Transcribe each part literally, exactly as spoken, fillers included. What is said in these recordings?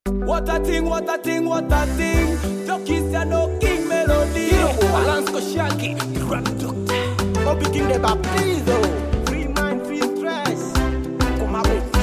What a thing, what a thing, what a thing. Jockeys are no king melody. Balance ko Shaggy, the rap doctor. Obi king de baptizo. Free mind, free stress. Come up with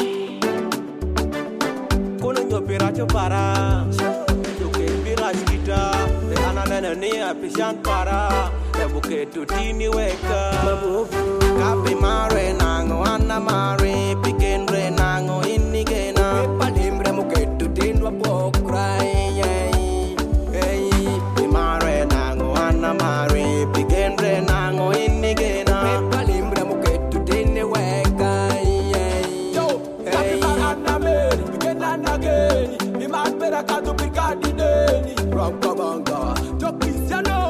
Kono nyopiracho para. Yuke pirach kita. De ananene ni apishan para. Ebuke tutini weka. Kapi mare nango anna mare. Piken re nango inigena. Palimbre muke tutin wapokrai. Hey, pi mare nango anna mare. Piken re nango inigena. Palimbre muke tutin weka. Yo, kapi mare anna mare. Piken anna geni. Mi man pera kadu pikadi deni. Ranka banga. Jockeys ya no.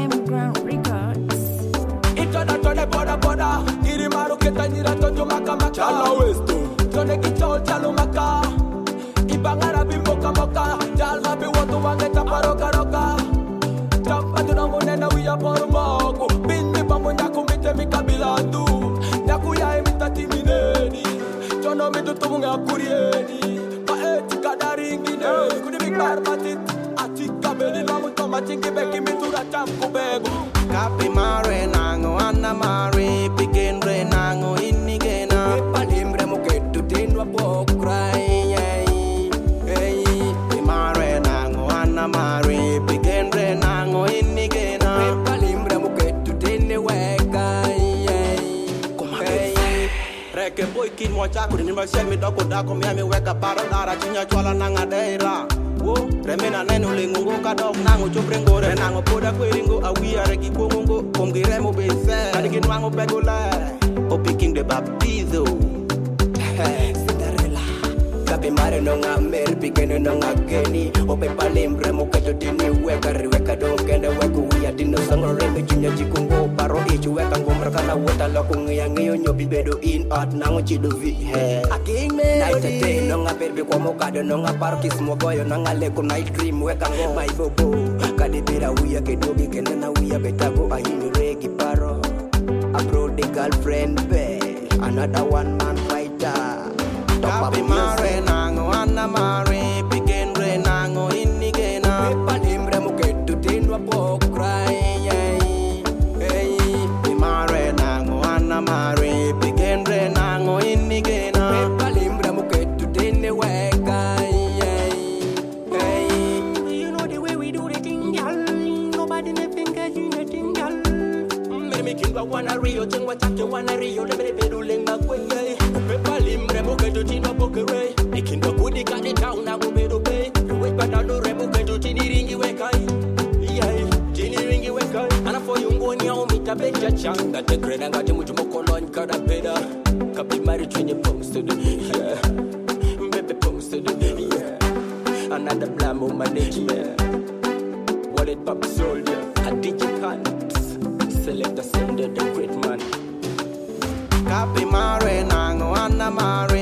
Boda boda, iri maru keta nyira tonjo maka maka. Chala westo, jone kichol chalo maka. Ibangara bimboka moka, jalma bi wotu wangeta paroka roka. Jampa duna monena wiya poru mogo. Bin mi bamu nyaku mite mi kabilandu. Nyaku ya imita timineni. Jono mi dutu munga kurieni. Pa eti kadari ingine. Kuni big bar matit. Ati kabeli lamu toma chingi beki mitura chamku bego. Kapi mare nango anna mare. Piken re nango inigena. Palimbre muketu tinwa pokrai. Hey, pi mare nango anna mare. Piken re nango inigena. Palimbre muketu tinne weka. Hey, reke boy kin mo chaku ni ma sel mi doko dako mi ami weka paro dara chinya chwala nanga deira. Wo remena nenu lengo ka dog nango choprengo re nango poda kweringo awia re kikongo kongire mo bese adigin wango pegola o picking the baptizo Cinderella kapi mare no ngamer pikene no ngakeni o pe palimbre mo kato dini weka riweka don kende weku wia dino sango rembe junya jikongo paro ichu weka ngomra kana wota loko ngiyangiyo nyobi bedo in art nango chido vi he aking me night day no ngaper be kwa mokado no ngaparo kismo boyo no ngale ko night dream weka ngo my bobo kadibira wia kedogi kende na wia betago ahini regi paro abro the girlfriend be another one man fighter Kapi mare nango anna mare piken re nango inigena palimbre muketu tinwa pokrai hey pi mare nango anna mare piken re nango inigena palimbre muketu tinne weka hey you know the way we do the thing y'all nobody never get you nothing y'all me me king wanna rio chengwa chake wanna rio le be do lenga kwenye palimbre muketu tinwa pokere ikindo kudi kani down na go pay we better no remo ketu tini ringi wekai yeah tini ringi wekai ana for you ngoni au mitabeja changa te greda ngati mutu mokolon kada peda kapi mari twenye posted yeah baby posted yeah another blamo management wallet pop soldier a D J Cants select the sender the great man Kapi mare nango anna mare